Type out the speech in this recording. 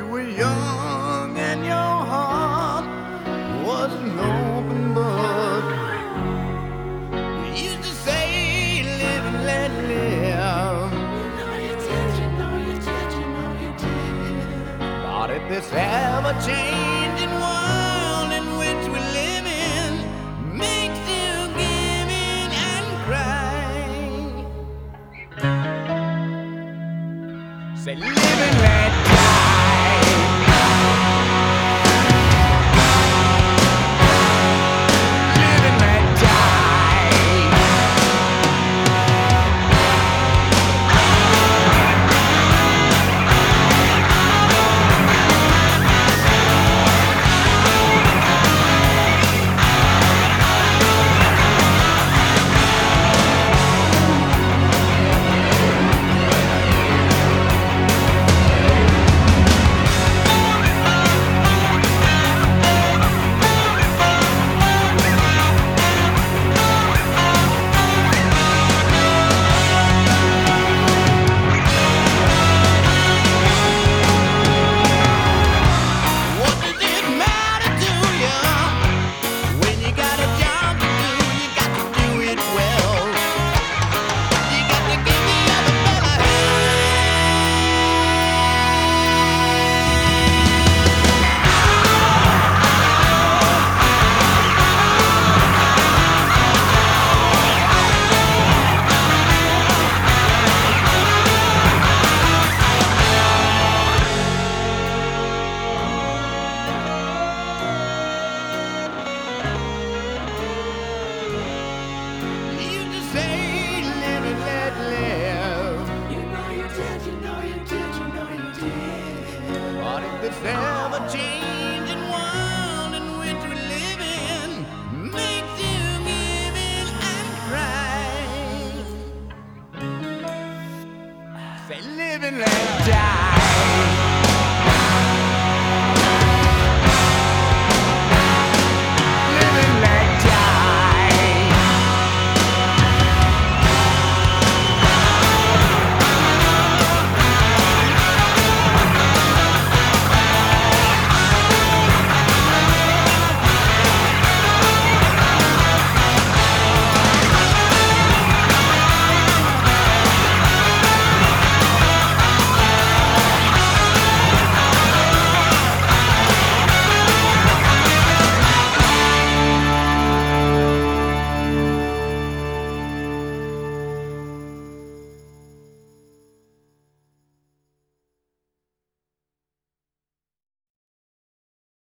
were young and your heart was an open book. You used to say, live and let live. But if this ever-changing world in which we live in makes you give in and cry, say live and let die. Live and let die. This ever-changing world in which we live in makes you give in and cry. Say live and let die.